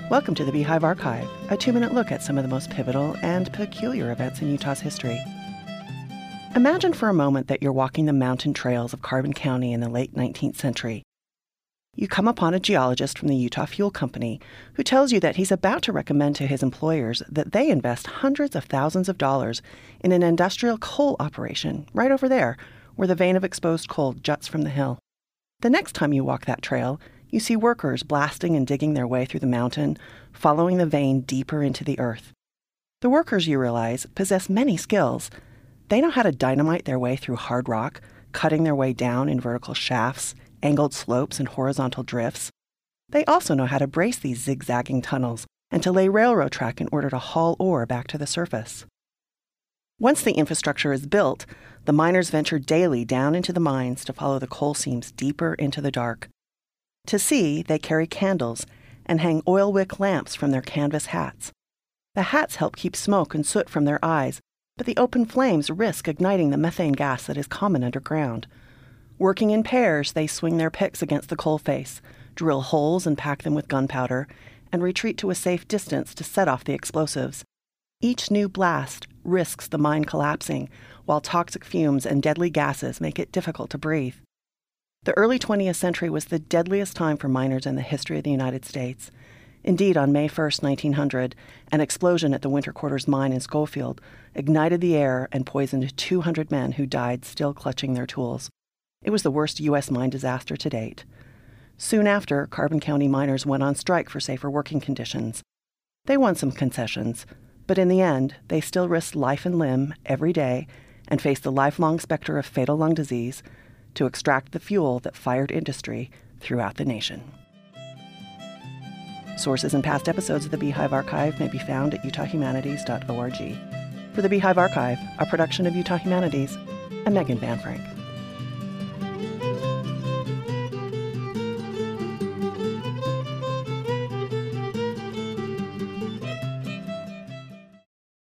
Welcome to the Beehive Archive, a 2-minute look at some of the most pivotal and peculiar events in Utah's history. Imagine for a moment that you're walking the mountain trails of Carbon County in the late 19th century. You come upon a geologist from the Utah Fuel Company who tells you that he's about to recommend to his employers that they invest hundreds of thousands of dollars in an industrial coal operation right over there, where the vein of exposed coal juts from the hill. The next time you walk that trail, you see workers blasting and digging their way through the mountain, following the vein deeper into the earth. The workers, you realize, possess many skills. They know how to dynamite their way through hard rock, cutting their way down in vertical shafts, angled slopes, and horizontal drifts. They also know how to brace these zigzagging tunnels and to lay railroad track in order to haul ore back to the surface. Once the infrastructure is built, the miners venture daily down into the mines to follow the coal seams deeper into the dark. To see, they carry candles and hang oil wick lamps from their canvas hats. The hats help keep smoke and soot from their eyes, but the open flames risk igniting the methane gas that is common underground. Working in pairs, they swing their picks against the coal face, drill holes and pack them with gunpowder, and retreat to a safe distance to set off the explosives. Each new blast risks the mine collapsing, while toxic fumes and deadly gases make it difficult to breathe. The early 20th century was the deadliest time for miners in the history of the United States. Indeed, on May 1, 1900, an explosion at the Winter Quarters mine in Schofield ignited the air and poisoned 200 men who died still clutching their tools. It was the worst U.S. mine disaster to date. Soon after, Carbon County miners went on strike for safer working conditions. They won some concessions, but in the end, they still risked life and limb every day and faced the lifelong specter of fatal lung disease to extract the fuel that fired industry throughout the nation. Sources and past episodes of the Beehive Archive may be found at utahhumanities.org. For the Beehive Archive, a production of Utah Humanities, I'm Megan Van Frank.